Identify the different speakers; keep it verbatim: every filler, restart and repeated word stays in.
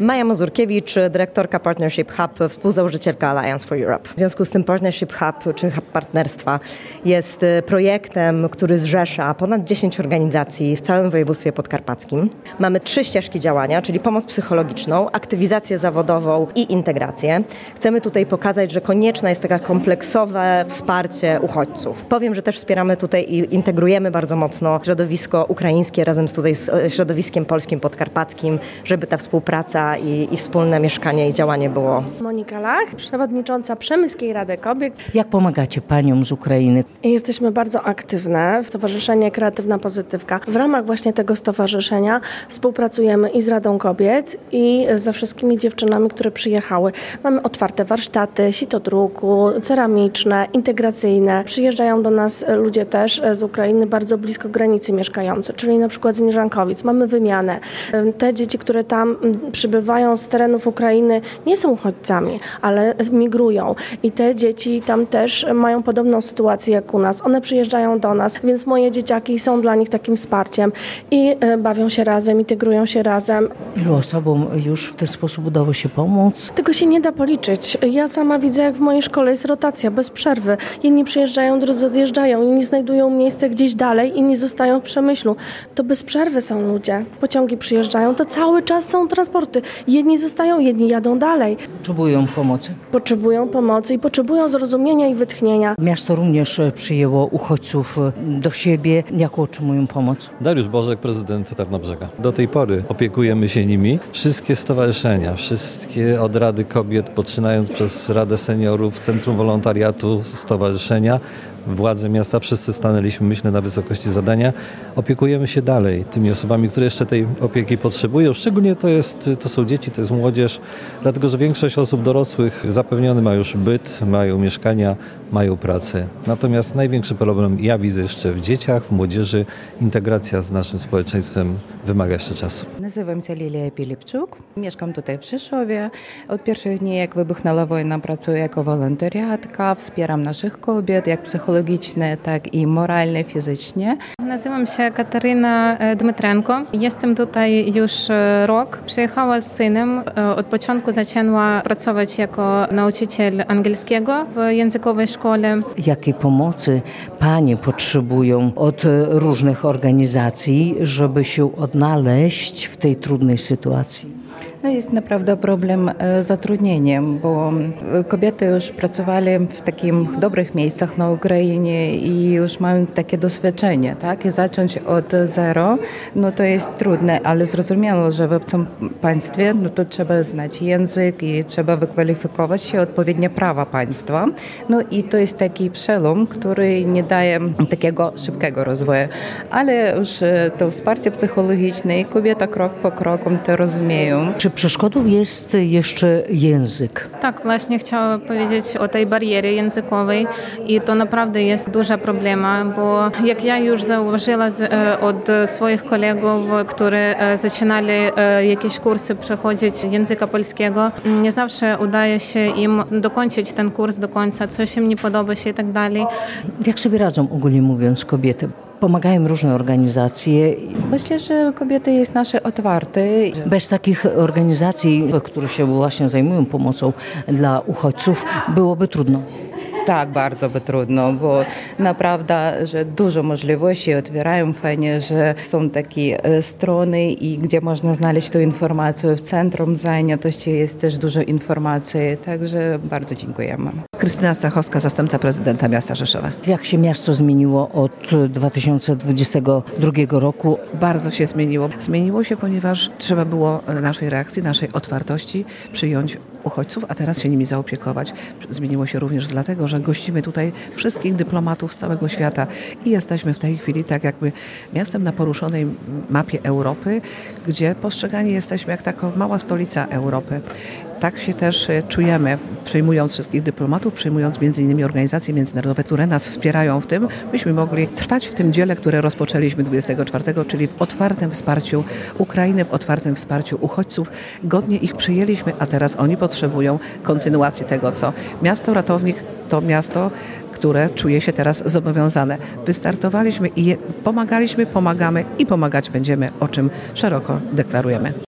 Speaker 1: Maja Mazurkiewicz, dyrektorka Partnership Hub, współzałożycielka Alliance for Europe. W związku z tym Partnership Hub, czy Hub Partnerstwa, jest projektem, który zrzesza ponad dziesięć organizacji w całym województwie podkarpackim. Mamy trzy ścieżki działania, czyli pomoc psychologiczną, aktywizację zawodową i integrację. Chcemy tutaj pokazać, że konieczne jest takie kompleksowe wsparcie uchodźców. Powiem, że też wspieramy tutaj i integrujemy bardzo mocno środowisko ukraińskie razem z tutaj z środowiskiem polskim podkarpackim, żeby ta współpraca i, i wspólne mieszkanie i działanie było.
Speaker 2: Monika Lach, przewodnicząca Przemyskiej Rady Kobiet.
Speaker 3: Jak pomagacie paniom z Ukrainy?
Speaker 2: Jesteśmy bardzo aktywne w Stowarzyszenie Kreatywna Pozytywka. W ramach właśnie tego stowarzyszenia współpracujemy i z Radą Kobiet, i ze wszystkimi dziewczynami, które przyjechały. Mamy otwarte warsztaty, sitodruku, ceramiczne, integracyjne. Przyjeżdżają do nas ludzie też z Ukrainy bardzo blisko granicy mieszkający, czyli na przykład z Nieżankowic. Mamy wymianę. Te dzieci, które tam przybywają z terenów Ukrainy, nie są uchodźcami, ale migrują. I te dzieci tam też mają podobną sytuację jak u nas. One przyjeżdżają do nas, więc moje dzieciaki są dla nich takim wsparciem i bawią się razem, integrują się razem.
Speaker 3: Ilu osobom już w ten sposób udało się pomóc?
Speaker 2: Tego się nie da policzyć. Ja sama widzę, jak w mojej szkole jest rotacja bez przerwy. Jedni przyjeżdżają, drudzy odjeżdżają, inni znajdują miejsce gdzieś dalej, inni zostają w Przemyślu. To bez przerwy są ludzie. Pociągi przyjeżdżają, to cały czas są transporty. Jedni zostają, jedni jadą dalej.
Speaker 3: Potrzebują pomocy.
Speaker 2: Potrzebują pomocy i potrzebują zrozumienia i wytchnienia.
Speaker 3: Miasto również przyjęło uchodźców do siebie. Jaką otrzymują pomoc?
Speaker 4: Dariusz Bożek, prezydent Tarnobrzega. Do tej pory opiekujemy się nimi. Wszystkie stowarzyszenia, wszystkie od Rady Kobiet, poczynając przez Radę Seniorów, Centrum Wolontariatu, stowarzyszenia, władze miasta, wszyscy stanęliśmy, myślę, na wysokości zadania. Opiekujemy się dalej tymi osobami, które jeszcze tej opieki potrzebują. Szczególnie to, jest, to są dzieci, to jest młodzież, dlatego że większość osób dorosłych zapewniony ma już byt, mają mieszkania, mają pracę. Natomiast największy problem ja widzę jeszcze w dzieciach, w młodzieży. Integracja z naszym społeczeństwem wymaga jeszcze czasu.
Speaker 5: Nazywam się Lilia Pilipczuk. Mieszkam tutaj w Rzeszowie. Od pierwszych dni, jak wybuchnęła wojna, pracuję jako wolontariatka. Wspieram naszych kobiet, jak psychologicznie, tak i moralnie, fizycznie.
Speaker 6: Nazywam się Katarzyna Dmytrenko. Jestem tutaj już rok. Przyjechała z synem. Od początku zaczęła pracować jako nauczyciel angielskiego w językowej szkole.
Speaker 3: Jakiej pomocy panie potrzebują od różnych organizacji, żeby się odnaleźć w tej trudnej sytuacji?
Speaker 5: No jest naprawdę problem z zatrudnieniem, bo kobiety już pracowali w takich dobrych miejscach na Ukrainie i już mają takie doświadczenie, tak? I zacząć od zero, no to jest trudne, ale zrozumiano, że w obcym państwie no to trzeba znać język i trzeba wykwalifikować się odpowiednie prawa państwa. No i to jest taki przelom, który nie daje takiego szybkiego rozwoju, ale już to wsparcie psychologiczne i kobieta krok po kroku to rozumieją.
Speaker 3: Czy przeszkodą jest jeszcze język?
Speaker 6: Tak, właśnie chciałam powiedzieć o tej barierze językowej i to naprawdę jest duża problema, bo jak ja już zauważyła od swoich kolegów, którzy zaczynali jakieś kursy przechodzić języka polskiego, nie zawsze udaje się im dokończyć ten kurs do końca, coś im nie podoba się i tak dalej.
Speaker 3: Jak sobie radzą ogólnie mówiąc kobiety? Pomagają różne organizacje.
Speaker 5: Myślę, że kobiety jest nasze otwarte.
Speaker 3: Bez takich organizacji, które się właśnie zajmują pomocą dla uchodźców, byłoby trudno.
Speaker 5: Tak, bardzo by trudno, bo naprawdę, że dużo możliwości otwierają. Fajnie, że są takie strony, i gdzie można znaleźć tę informację. W Centrum Zajętości jest też dużo informacji, także bardzo dziękujemy.
Speaker 7: Krystyna Stachowska, zastępca prezydenta miasta Rzeszowa.
Speaker 3: Jak się miasto zmieniło od dwa tysiące dwudziestego drugiego roku?
Speaker 7: Bardzo się zmieniło. Zmieniło się, ponieważ trzeba było naszej reakcji, naszej otwartości przyjąć uchodźców, a teraz się nimi zaopiekować. Zmieniło się również dlatego, że gościmy tutaj wszystkich dyplomatów z całego świata i jesteśmy w tej chwili tak jakby miastem na poruszonej mapie Europy, gdzie postrzegani jesteśmy jak taka mała stolica Europy. Tak się też czujemy, przyjmując wszystkich dyplomatów, przyjmując między innymi organizacje międzynarodowe, które nas wspierają w tym, byśmy mogli trwać w tym dziele, które rozpoczęliśmy dwudziestego czwartego, czyli w otwartym wsparciu Ukrainy, w otwartym wsparciu uchodźców. Godnie ich przyjęliśmy, a teraz oni potrzebują kontynuacji tego, co miasto Ratownik to miasto, które czuje się teraz zobowiązane. Wystartowaliśmy i pomagaliśmy, pomagamy i pomagać będziemy, o czym szeroko deklarujemy.